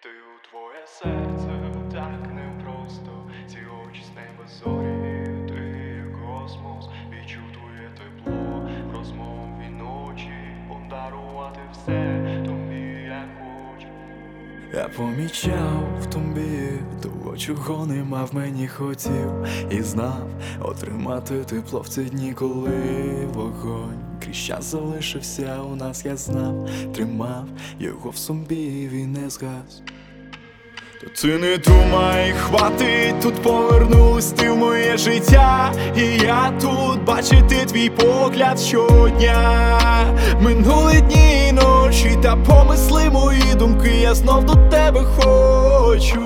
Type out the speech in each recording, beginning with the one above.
Ти у твоє серце так непросто, ці очі з неба зорі, ти є космос, відчув твоє тепло, в розмові ночі, подарувати все, тобі я хочу. Я помічав в тобі того, чого нема в мені хотів, і знав отримати тепло в ці дні, коли вогонь крізь час залишився у нас, я знав, тримав його в собі, і він не згас. То ти не думай, хватить, тут повернусь ти в моє життя, і я тут бачити твій погляд щодня. Минули дні і ночі, та помисли мої думки, я знов до тебе хочу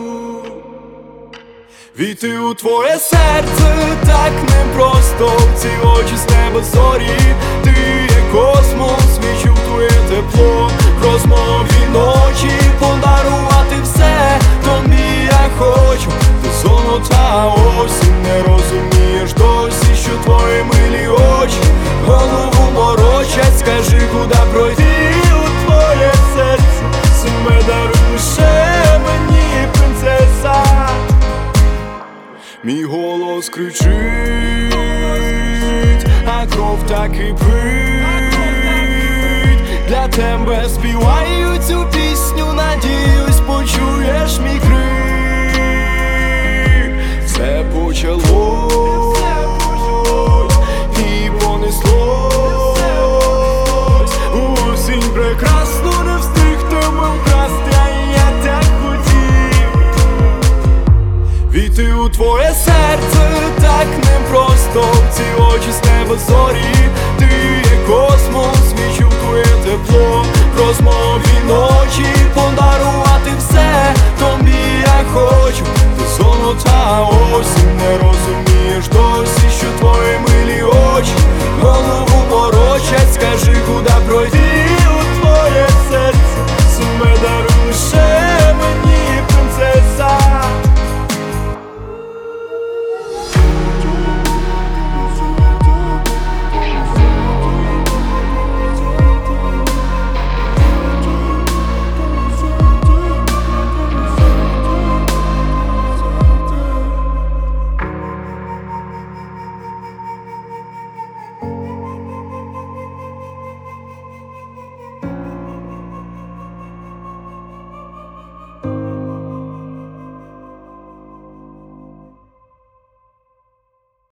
війти у твоє серце так непросто, в ці очі з неба зорі, ти є космос, відчув твоє тепло, в розмові ночі, подарувати все, тобі я хочу. Ти золота осінь, не розумієш досі, що твої милі очі голову морочать. Скажи, куди пройти у твоє серце, себе даруй лише мені, принцеса. Мій голос кричить, а кров так і кипить. Для тебе співаю цю пісню, надіюсь, почуєш мій крик. Все почалось і понеслось, осінь прекрасну не встиг тебе вкрасти, а я так хотів війти у твоє серце так непросто, в ці очі з неба зорі, ти є космос, відчув твоє тепло, в розмові ночі,